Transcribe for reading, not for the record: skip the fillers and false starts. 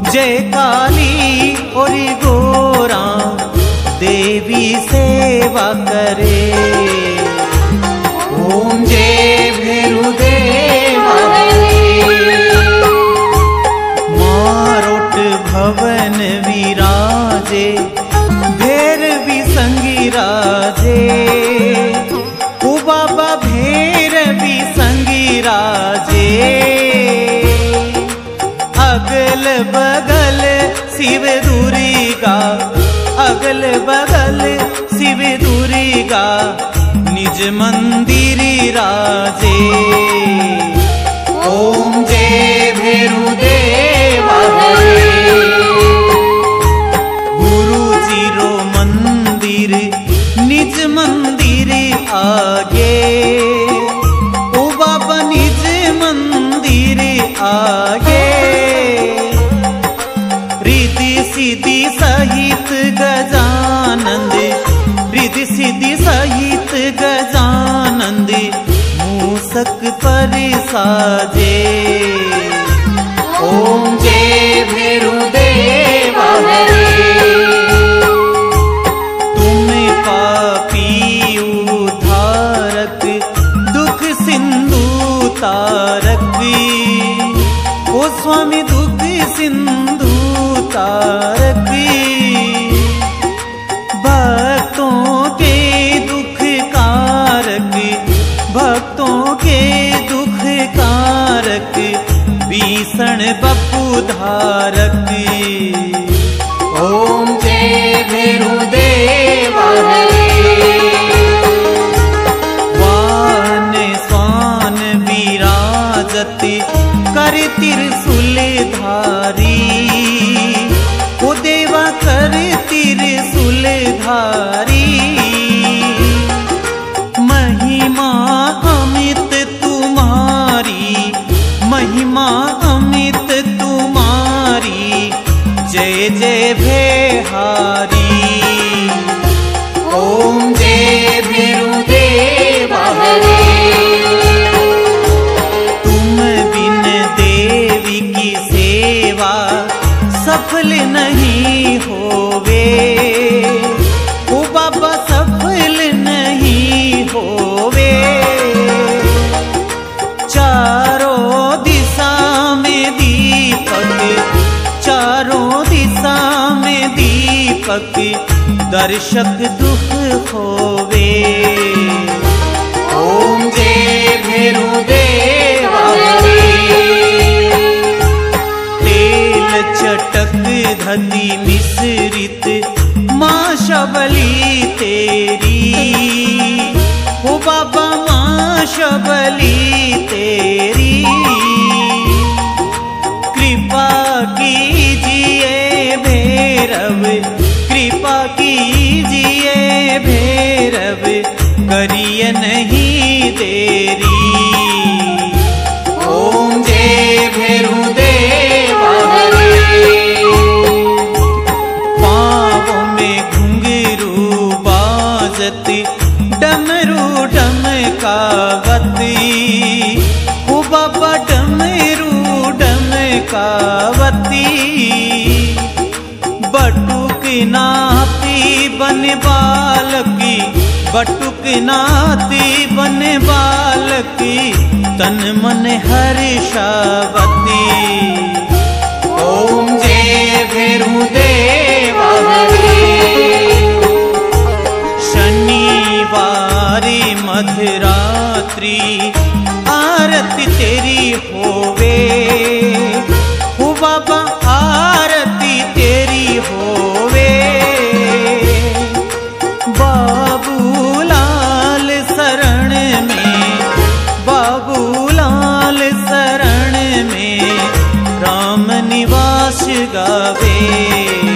जय काली और गोरा देवी सेवा करे। ओम जय भैरुदेवा मारोट भवन विराजे भैरवी संगी राजे। ओ बाबा भैरवी संगी राजे। अगल बगल शिव दुर्गा अगल बगल शिव दुर्गा निज मंदिर राजे। ओम जय भैरुदेवा गुरु जीरो मंदिर निज मंदिर आगे। ओ बाबा निज मंदिर आगे। रिद्धि सिद्धि सहित गजानंद रिद्धि सिद्धि सहित गजानंद मूसक पर साजे। ओम जय भैरुदेवा तुम पापी उद्धारक दुख सिंधु तारक। ओ स्वामी दुख सिंधु तारक। भक्तों के दुख कारक भक्तों के दुख कारक भीषण बपु धारक। ओम जय भैरुदेवा वाहन स्वान विराजत कर त्रिशूल धारी। ओ देवा कर त्रिशूल धारी। महिमा अमित तुम्हारी महिमा अमित तुम्हारी जय जय भैहारी। ओम जय भैरुदेवा तुम बिन देवी की सेवा सफल नहीं होवे। ओ बाबा सफल नहीं होवे। चारों दिशा में दीपक चारों दिशा में दीपक दर्शक दुख होवे। ओम जय भैरुदेवा तेल चटक धनी मिश्रित माँ शबली तेरी। ओ बाबा माँ शबली तेरी। कृपा कीजिए भैरव कृपा कीजिए भैरव करिए नहीं देरी। ओम जय भैरुदेवा पाँवों में घुंघरू बाजत डमरू डमकावती। ओ बाबा डमरू डमकावती। बटुक नाती बन बालकी बटुक नाती बन बालकी तन मन हर्षावती। ओम जय भैरुदेवा शनिवारी मध्यरात्रि आरती तेरी होवे। ओ बाबा आरती तेरी होवे। बाबूलाल शरण में बाबूलाल शरण में राम निवास गावे।